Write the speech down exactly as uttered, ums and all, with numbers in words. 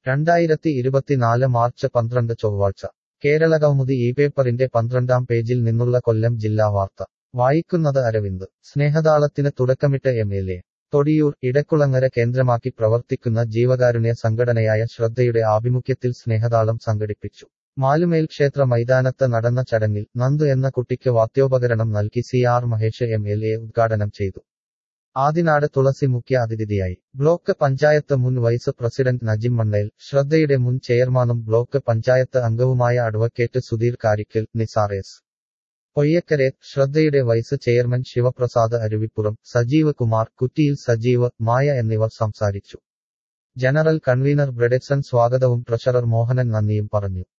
രണ്ടായിരത്തി ഇരുപത്തിനാല് മാർച്ച് പന്ത്രണ്ട് ചൊവ്വാഴ്ച കേരളകൗമുദി ഈ പേപ്പറിന്റെ പന്ത്രണ്ടാം പേജിൽ നിന്നുള്ള കൊല്ലം ജില്ലാ വാർത്ത വായിക്കുന്നത് അരവിന്ദ് സ്നേഹതാളത്തിന് തുടക്കമിട്ട് M L A Thodiyoor Idakulangara കേന്ദ്രമാക്കി പ്രവർത്തിക്കുന്ന ജീവകാരുണ്യ സംഘടനയായ ശ്രദ്ധയുടെ ആഭിമുഖ്യത്തിൽ സ്നേഹതാളം സംഘടിപ്പിച്ചു. മാലുമേൽ ക്ഷേത്ര മൈതാനത്ത് നടന്ന ചടങ്ങിൽ നന്ദു എന്ന കുട്ടിക്ക് വാദ്യോപകരണം നൽകി C R Mahesh M L A ഉദ്ഘാടനം ചെയ്തു. ആദിനാട് തുളസി മുഖ്യ അതിഥിയായി. ബ്ലോക്ക് പഞ്ചായത്ത് മുൻ വൈസ് പ്രസിഡന്റ് നജിം മണ്ണേൽ, ശ്രദ്ധയുടെ മുൻ ചെയർമാനും ബ്ലോക്ക് പഞ്ചായത്ത് അംഗവുമായ അഡ്വക്കേറ്റ് സുധീർ കാരിക്കൽ, നിസാർ എസ് പൊയ്യക്കരെ, ശ്രദ്ധയുടെ വൈസ് ചെയർമാൻ ശിവപ്രസാദ് അരുവിപ്പുറം, സജീവ് കുമാർ, കുറ്റിയിൽ സജീവ്, മായ എന്നിവർ സംസാരിച്ചു. ജനറൽ കൺവീനർ ബ്രെഡറ്റ്സൺ സ്വാഗതവും ട്രഷറർ മോഹനൻ നന്ദിയും പറഞ്ഞു.